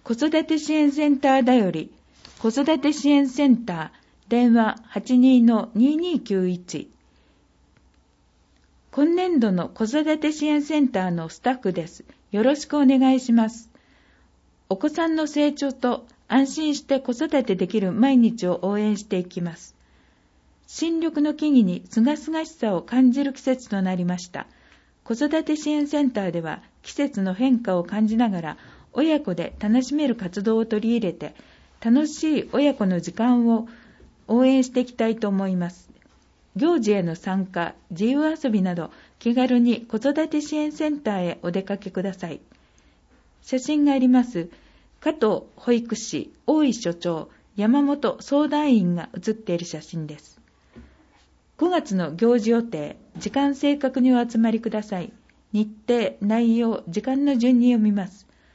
子育て支援センターだより、子育て支援センター、電話 82-2291。今年度の子育て支援センターのスタッフです。よろしくお願いします。お子さんの成長と安心して子育てできる毎日を応援していきます。新緑の木々にすがすがしさを感じる季節となりました。子育て支援センターでは季節の変化を感じながら親子で楽しめる活動を取り入れて楽しい親子の時間を応援していきたいと思います。行事への参加、自由遊びなど気軽に子育て支援センターへお出かけください。写真があります加藤保育士、大井所長、山本相談員が写っている写真です。5月の行事予定、時間正確にお集まりください。日程、内容、時間の順に読みます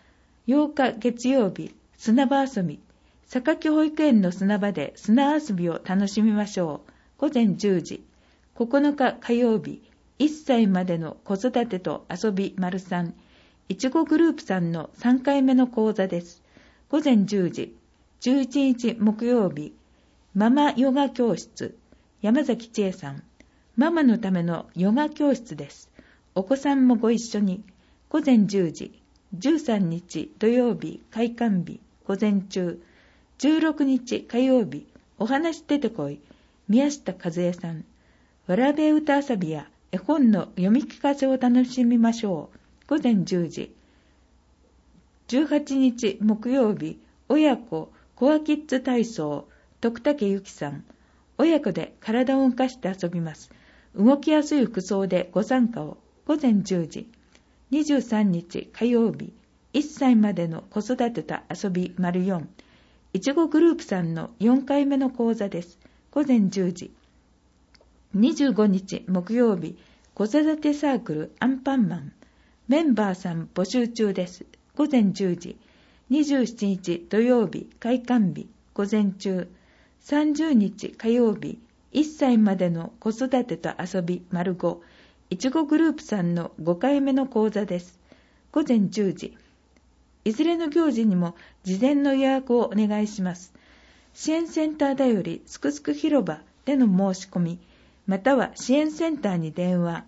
。8日月曜日、砂場遊び。榊保育園の砂場で砂遊びを楽しみましょう。午前10時。9日火曜日、1歳までの子育てと遊び ③ いちごグループさんの3回目の講座です。午前10時。11日木曜日、ママヨガ教室。山崎千恵さん。ママのためのヨガ教室です。お子さんもご一緒に。午前10時。13日土曜日開館日午前中。16日火曜日お話出てこい宮下和恵さん。わらべ歌遊びや絵本の読み聞かせを楽しみましょう。午前10時。18日木曜日親子コアキッズ体操徳武由紀さん。親子で体を動かして遊びます。動きやすい服装でご参加を。午前10時。23日火曜日、1歳までの子育てと遊び ④ いちごグループさんの4回目の講座です。午前10時。25日木曜日、子育てサークルアンパンマン。メンバーさん募集中です。午前10時。27日土曜日、開館日、午前中。30日火曜日、1歳までの子育てと遊び ⑤いちごグループさんの5回目の講座です。午前10時。いずれの行事にも事前の予約をお願いします。支援センターだよりすくすく広場での申し込み、または支援センターに電話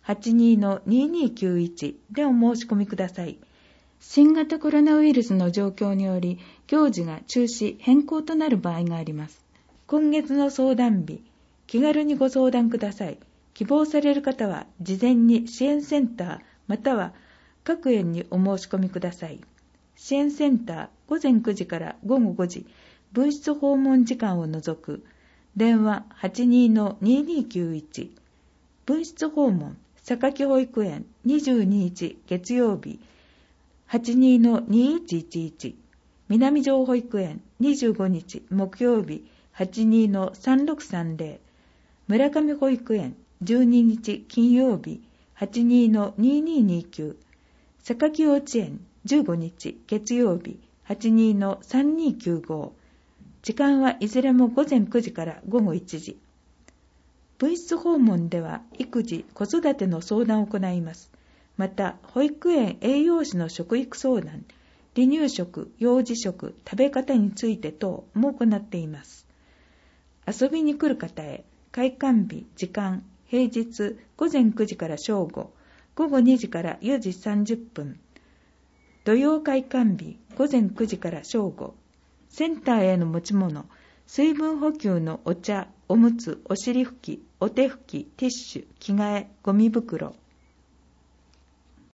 82-2291 でお申し込みください。新型コロナウイルスの状況により行事が中止・変更となる場合があります。今月の相談日、気軽にご相談ください。希望される方は事前に支援センターまたは各園にお申し込みください。支援センター午前9時から午後5時、分室訪問時間を除く。電話 82-2291。分室訪問榊保育園22日月曜日 82-2111。南城保育園25日木曜日 82-3630。村上保育園12日金曜日 82-2229。榊幼稚園15日月曜日 82-3295。時間はいずれも午前9時から午後1時。分室訪問では育児・子育ての相談を行います。また保育園栄養士の食育相談、離乳食、幼児食、食べ方について等も行っています。遊びに来る方へ開館日、時間、平日午前9時から正午、午後2時から4時30分。土曜開館日、午前9時から正午。センターへの持ち物、水分補給のお茶、おむつ、お尻拭き、お手拭き、ティッシュ、着替え、ゴミ袋。